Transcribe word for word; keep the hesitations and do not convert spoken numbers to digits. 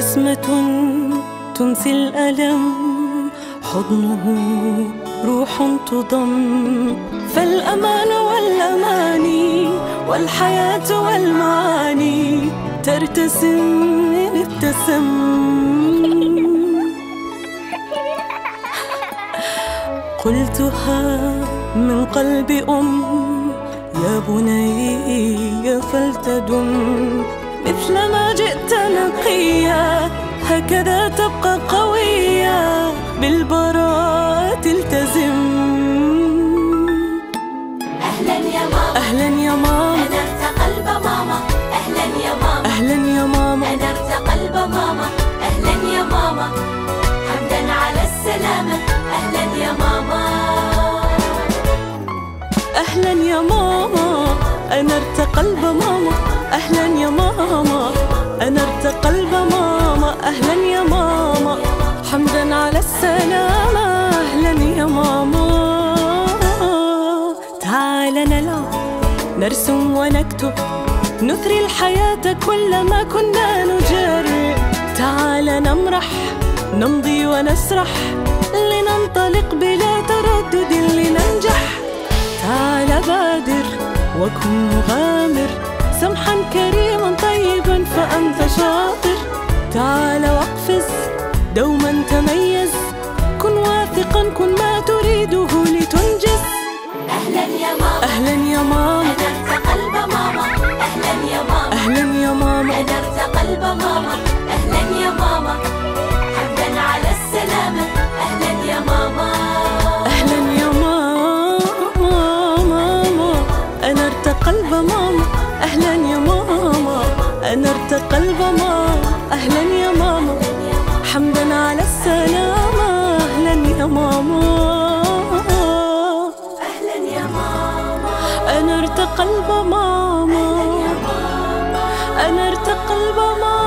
بسمة تنسي الألم، حضنه روح تضم، فالأمان والأماني والحياة والمعاني ترتسم إن ابتسم. قلتها من قلب أم، يا بني فلتدم، مثلما جئت نقيا هكذا تبقى قوية، بالبراءة التزم. أهلا يا ماما، أهلا يا ماما، أنرت قلب ماما. أهلا يا ماما، أهلا يا ماما، أنرت قلب ماما. أهلا يا ماما، حمدا على السلامة. أهلا يا ماما، أهلا يا ماما، أنرت قلب ماما. أهلا يا ماما، أنرت قلب ماما. أهلا يا ماما، حمدا على السلامة. أهلا يا ماما، تعال نلعب نرسم ونكتب، نثري الحياة كلما كنا نجرب. تعال نمرح نمضي ونسرح، لننطلق بلا تردد لننجح. تعال بادر وكن مغامر، سمحا كريما طيبا فأنت شاطر. تعال واقفز دوما تميز، كن واثقا كن ما تريده لتنجز. أهلا يا ماما، أهلا يا ماما، أنرت قلب ماما. أهلا يا ماما، أهلا يا ماما، أنرت قلب ماما. أهلا يا ماما، حمدا على السلامة. أهلا يا ماما، أهلا يا ماما، ماما أنرت قلب ماما. أهلا يا ماما، أنرت قلب ماما. أهلا يا ماما، حمدا على السلامة. أهلا يا ماما، أهلا يا ماما، أنرت قلب ماما. أنرت قلب ماما.